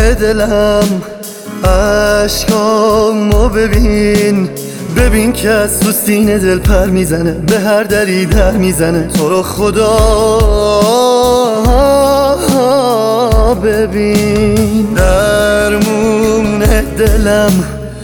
دلم عشقامو ببین که از تو سینه دل پر میزنه، به هر دری در میزنه. تو رو خدا ببین، درمون دلم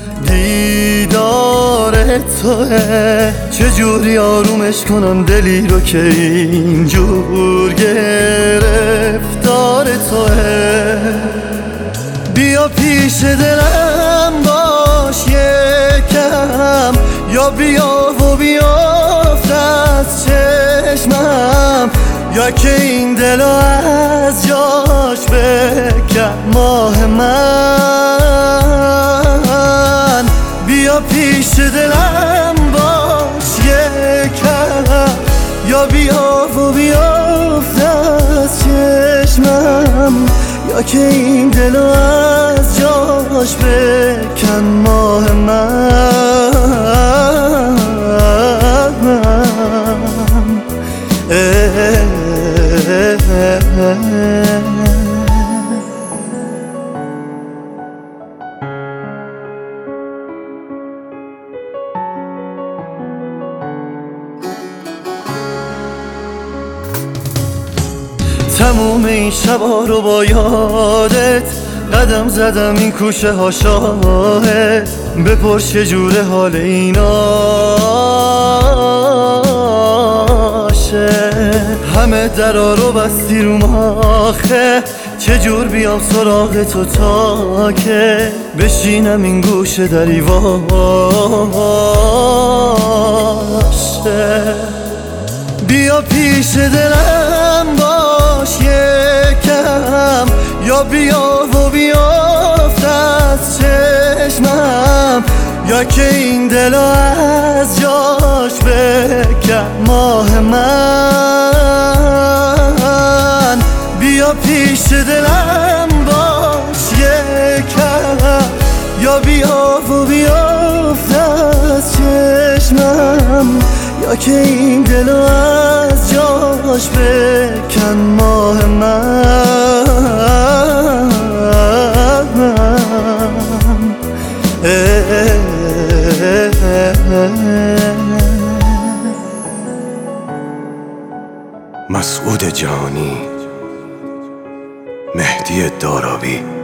دیدار توه. چجوری آرومش کنم دلی رو که اینجور گرفتار توه. بیا پیش دلم باش یکم، یا بیا و بیافت از چشمم، یا که این دلو از جاش بکن ماه من. بیا پیش دلم باش یکم، یا بیا و بیافت از چشمم، یا که این دلو از جاش بکن ماه من. تموم این شبا رو با یادت قدم زدم، این کوچه ها شاهد. بپرس چجوره حال ایناشه، همه درا رو بستی رو ماخه. چجور بیام سراغ تو تا که بشینم این گوشه در ایواشه. بیا پیش دلم باش یکم، یا بیا و بیافت از چشمم، یا که این دلو از جاش بکن ماه من. بیا پیش دلم باش یکم، یا بیا و بیافت از چشمم، یا که این دلو از جاش بکن ماه من. مسعود جهانی، مهدی دارابی.